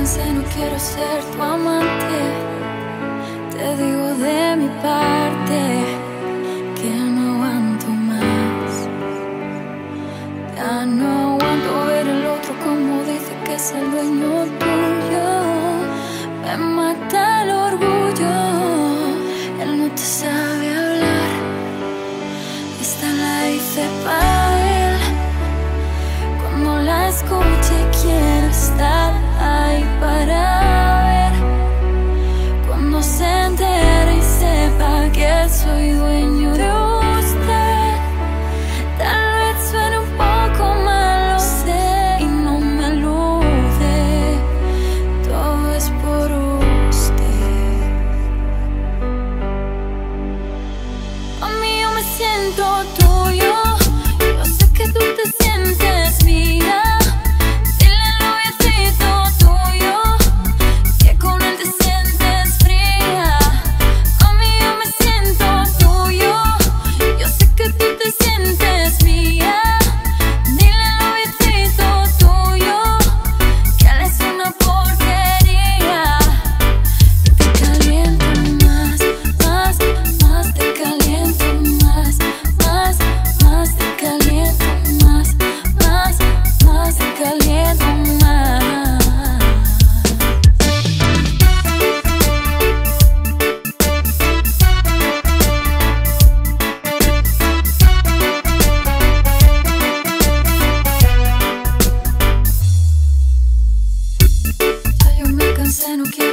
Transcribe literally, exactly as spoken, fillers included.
cansé, no quiero ser tu amante. Te digo de mi parte que no aguanto más. Ya no aguanto ver el otro como dice que es el dueño tuyo. Me mata el orgullo. Él no te sabe hablar. Esta la hice para él. Cuando la escuche quiero estar ahí para ver. Cuando se entere y sepa que soy dueño de usted. Tal vez suene un poco mal, lo sé, y no me alude. Todo es por usted. A mí yo me siento tuyo. Yo sé que tú te sientes mía. No quiero